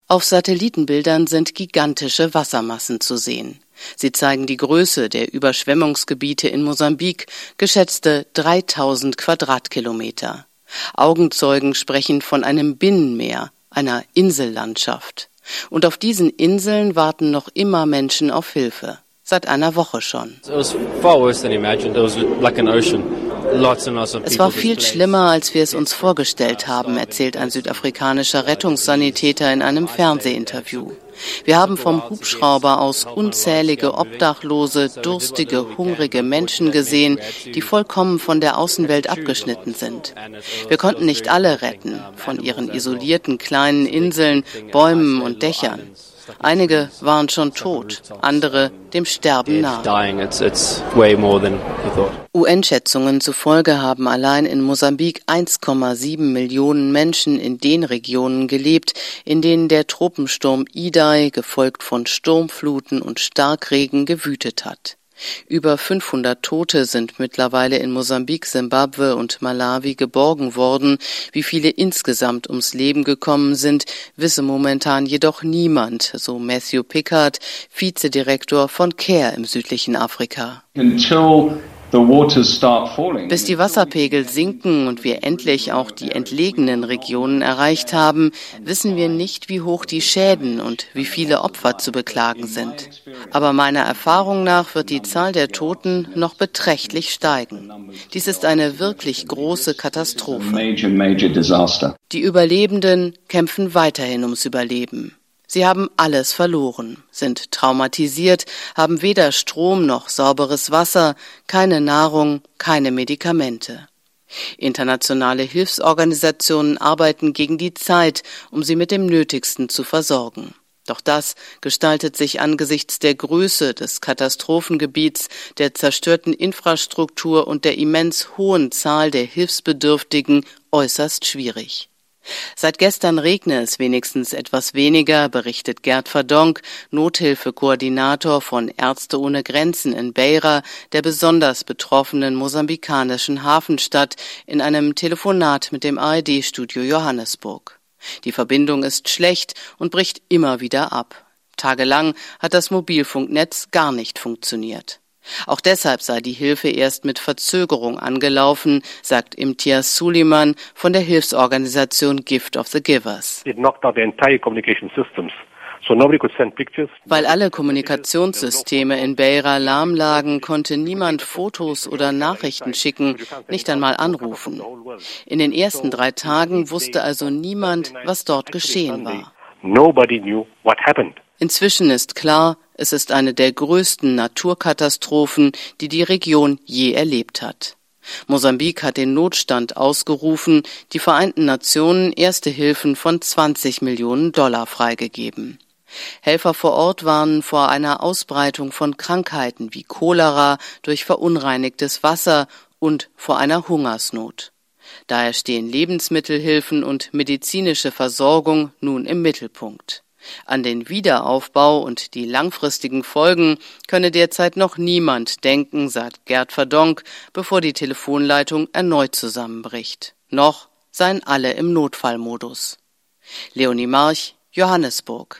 Auf Satellitenbildern sind gigantische Wassermassen zu sehen. Sie zeigen die Größe der Überschwemmungsgebiete in Mosambik, geschätzte 3000 Quadratkilometer. Augenzeugen sprechen von einem Binnenmeer, einer Insellandschaft. Und auf diesen Inseln warten noch immer Menschen auf Hilfe. Seit einer Woche schon. Es war viel schlimmer, als wir es uns vorgestellt haben, erzählt ein südafrikanischer Rettungssanitäter in einem Fernsehinterview. Wir haben vom Hubschrauber aus unzählige obdachlose, durstige, hungrige Menschen gesehen, die vollkommen von der Außenwelt abgeschnitten sind. Wir konnten nicht alle retten, von ihren isolierten kleinen Inseln, Bäumen und Dächern. Einige waren schon tot, andere dem Sterben nah. UN-Schätzungen zufolge haben allein in Mosambik 1,7 Millionen Menschen in den Regionen gelebt, in denen der Tropensturm Idai, gefolgt von Sturmfluten und Starkregen, gewütet hat. Über 500 Tote sind mittlerweile in Mosambik, Simbabwe und Malawi geborgen worden. Wie viele insgesamt ums Leben gekommen sind, wisse momentan jedoch niemand, so Matthew Pickard, Vizedirektor von CARE im südlichen Afrika. Bis die Wasserpegel sinken und wir endlich auch die entlegenen Regionen erreicht haben, wissen wir nicht, wie hoch die Schäden und wie viele Opfer zu beklagen sind. Aber meiner Erfahrung nach wird die Zahl der Toten noch beträchtlich steigen. Dies ist eine wirklich große Katastrophe. Die Überlebenden kämpfen weiterhin ums Überleben. Sie haben alles verloren, sind traumatisiert, haben weder Strom noch sauberes Wasser, keine Nahrung, keine Medikamente. Internationale Hilfsorganisationen arbeiten gegen die Zeit, um sie mit dem Nötigsten zu versorgen. Doch das gestaltet sich angesichts der Größe des Katastrophengebiets, der zerstörten Infrastruktur und der immens hohen Zahl der Hilfsbedürftigen äußerst schwierig. Seit gestern regne es wenigstens etwas weniger, berichtet Gert Verdonk, Nothilfekoordinator von Ärzte ohne Grenzen in Beira, der besonders betroffenen mosambikanischen Hafenstadt, in einem Telefonat mit dem ARD-Studio Johannesburg. Die Verbindung ist schlecht und bricht immer wieder ab. Tagelang hat das Mobilfunknetz gar nicht funktioniert. Auch deshalb sei die Hilfe erst mit Verzögerung angelaufen, sagt Imtiaz Suleiman von der Hilfsorganisation Gift of the Givers. Weil alle Kommunikationssysteme in Beira lahm lagen, konnte niemand Fotos oder Nachrichten schicken, nicht einmal anrufen. In den ersten 3 Tagen wusste also niemand, was dort geschehen war. Inzwischen ist klar, es ist eine der größten Naturkatastrophen, die die Region je erlebt hat. Mosambik hat den Notstand ausgerufen, die Vereinten Nationen erste Hilfen von $20 Millionen freigegeben. Helfer vor Ort warnen vor einer Ausbreitung von Krankheiten wie Cholera durch verunreinigtes Wasser und vor einer Hungersnot. Daher stehen Lebensmittelhilfen und medizinische Versorgung nun im Mittelpunkt. An den Wiederaufbau und die langfristigen Folgen könne derzeit noch niemand denken, sagt Gert Verdonk, bevor die Telefonleitung erneut zusammenbricht. Noch seien alle im Notfallmodus. Leonie March, Johannesburg.